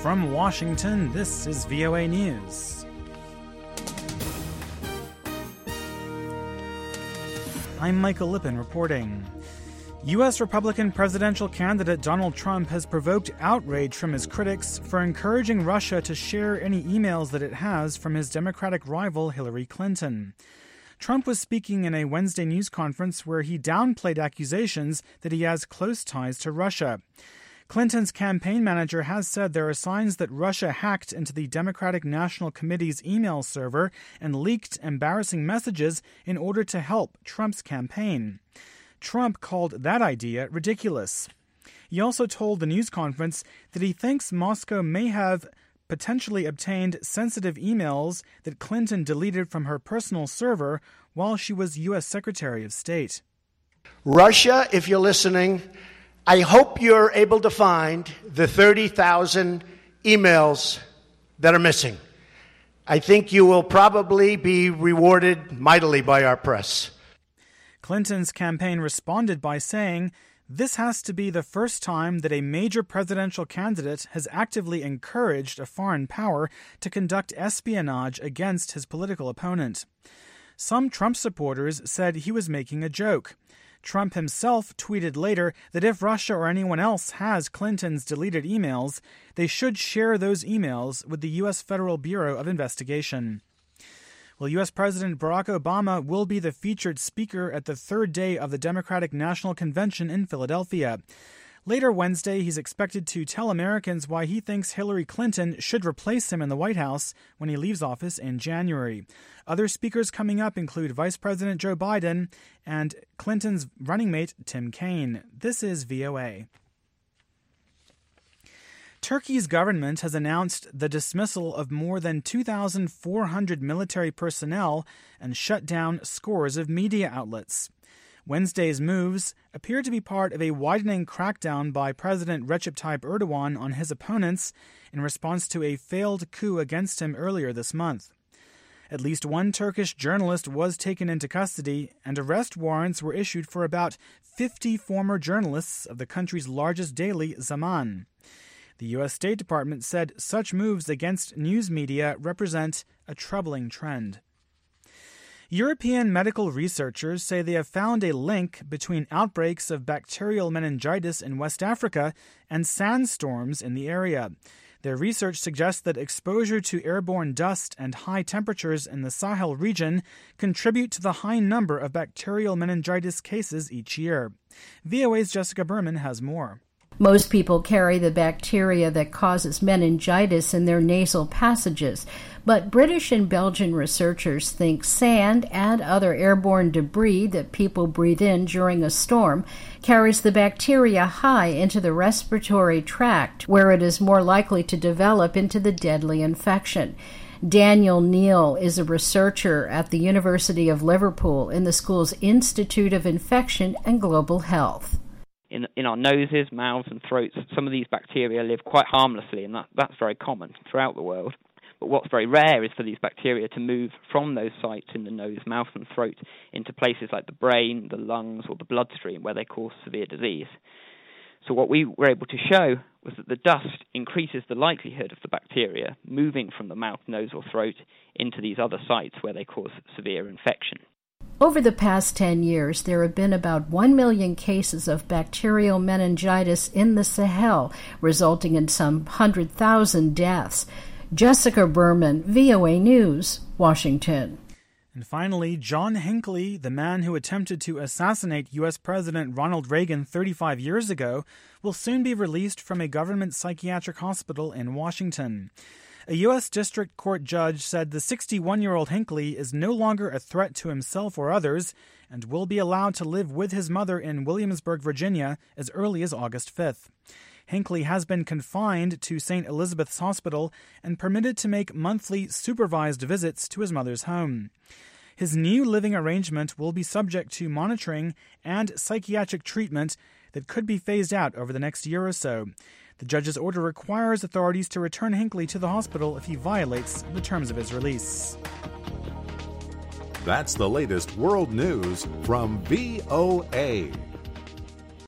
From Washington, this is VOA News. I'm Michael Lippin reporting. U.S. Republican presidential candidate Donald Trump has provoked outrage from his critics for encouraging Russia to share any emails that it has from his Democratic rival Hillary Clinton. Trump was speaking in a Wednesday news conference where he downplayed accusations that he has close ties to Russia. Clinton's campaign manager has said there are signs that Russia hacked into the Democratic National Committee's email server and leaked embarrassing messages in order to help Trump's campaign. Trump called that idea ridiculous. He also told the news conference that he thinks Moscow may have potentially obtained sensitive emails that Clinton deleted from her personal server while she was U.S. Secretary of State. Russia, if you're listening, I hope you're able to find the 30,000 emails that are missing. I think you will probably be rewarded mightily by our press. Clinton's campaign responded by saying, "This has to be the first time that a major presidential candidate has actively encouraged a foreign power to conduct espionage against his political opponent." Some Trump supporters said he was making a joke. Trump himself tweeted later that if Russia or anyone else has Clinton's deleted emails, they should share those emails with the U.S. Federal Bureau of Investigation. Well, U.S. President Barack Obama will be the featured speaker at the third day of the Democratic National Convention in Philadelphia. Later Wednesday, he's expected to tell Americans why he thinks Hillary Clinton should replace him in the White House when he leaves office in January. Other speakers coming up include Vice President Joe Biden and Clinton's running mate Tim Kaine. This is VOA. Turkey's government has announced the dismissal of more than 2,400 military personnel and shut down scores of media outlets. Wednesday's moves appear to be part of a widening crackdown by President Recep Tayyip Erdogan on his opponents in response to a failed coup against him earlier this month. At least one Turkish journalist was taken into custody, and arrest warrants were issued for about 50 former journalists of the country's largest daily, Zaman. The U.S. State Department said such moves against news media represent a troubling trend. European medical researchers say they have found a link between outbreaks of bacterial meningitis in West Africa and sandstorms in the area. Their research suggests that exposure to airborne dust and high temperatures in the Sahel region contribute to the high number of bacterial meningitis cases each year. VOA's Jessica Berman has more. Most people carry the bacteria that causes meningitis in their nasal passages, but British and Belgian researchers think sand and other airborne debris that people breathe in during a storm carries the bacteria high into the respiratory tract, where it is more likely to develop into the deadly infection. Daniel Neal is a researcher at the University of Liverpool in the school's Institute of Infection and Global Health. In our noses, mouths and throats, some of these bacteria live quite harmlessly, and that's very common throughout the world. But what's very rare is for these bacteria to move from those sites in the nose, mouth and throat into places like the brain, the lungs or the bloodstream where they cause severe disease. So what we were able to show was that the dust increases the likelihood of the bacteria moving from the mouth, nose or throat into these other sites where they cause severe infection. Over the past 10 years, there have been about 1 million cases of bacterial meningitis in the Sahel, resulting in some 100,000 deaths. Jessica Berman, VOA News, Washington. And finally, John Hinckley, the man who attempted to assassinate U.S. President Ronald Reagan 35 years ago, will soon be released from a government psychiatric hospital in Washington. A U.S. District Court judge said the 61-year-old Hinckley is no longer a threat to himself or others and will be allowed to live with his mother in Williamsburg, Virginia, as early as August 5th. Hinckley has been confined to St. Elizabeth's Hospital and permitted to make monthly supervised visits to his mother's home. His new living arrangement will be subject to monitoring and psychiatric treatment that could be phased out over the next year or so. The judge's order requires authorities to return Hinckley to the hospital if he violates the terms of his release. That's the latest world news from VOA.